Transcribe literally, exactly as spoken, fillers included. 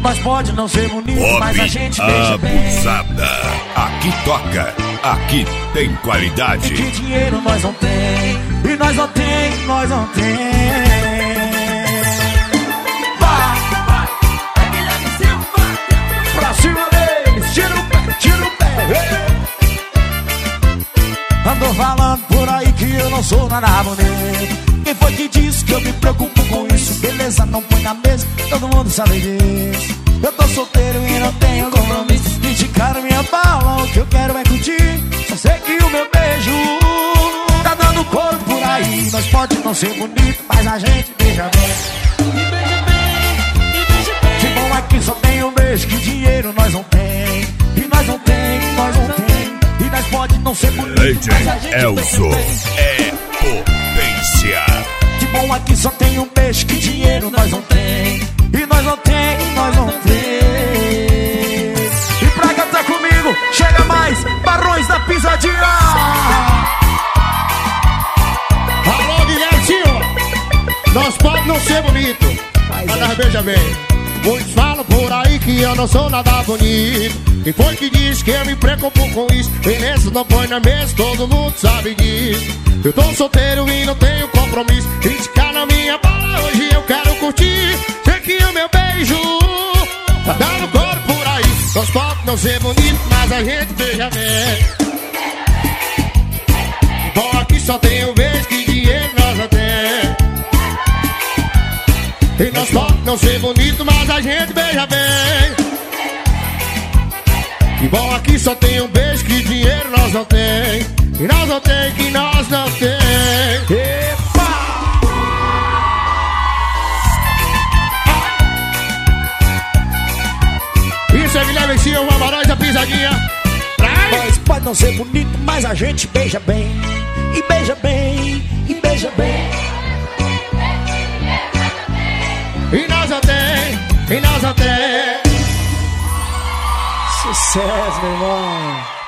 Nós pode não ser bonito, Bob mas a gente beija bem. Abusada. Aqui toca, aqui tem qualidade. E que dinheiro nós não tem, e nós não tem, nós não tem. Vai, vai, pra cima deles, tira o pé, tira o pé. Ando falando por aí que eu não sou nada bonito. Quem foi que disse que eu me preocupo com isso? Beleza, não põe na mesa, todo mundo sabe disso. Eu tô solteiro e não tenho compromisso. Criticaram minha bala, o que eu quero é curtir. Só sei que o meu beijo tá dando cor por aí. Nós pode não ser bonito, mas a gente beija bem. E beija bem, e beija bem. Que bom aqui só tem um beijo, que dinheiro nós não tem. E nós não tem, nós não tem. E nós pode não ser bonito, mas a gente Elzo é potência. Que bom aqui só tem um beijo, que dinheiro nós não tem. E nós não tem, nós não tem. E pra cantar comigo, chega mais, Barões da Pisadinha. Alô, Guilherme Silva. Nós pode não ser bonito, mas nós beija bem. Muitos falam por aí que eu não sou nada bonito. Quem foi que disse que eu me preocupo com isso? Beleza, não põe na mesa, todo mundo sabe disso. Eu tô solteiro e não tenho compromisso. Criticar na minha bala, hoje eu quero curtir. Sei que o meu beijo tá dando cor por aí. Nós pode não ser bonito, mas a gente beija bem. Bom, aqui só tem um beijo, que dinheiro nós não tem. E nós pode não ser bonito, mas a gente beija bem. Que bom, aqui só tem um beijo, que dinheiro nós não tem. E nós não tem, que nós não tem. Epa! Isso é Guilherme Silva, Barões da Pisadinha. Nós pode não ser bonito, mas a gente beija bem. E beija bem, e beija bem. E nós não tem, e nós não tem. Sucesso, meu irmão.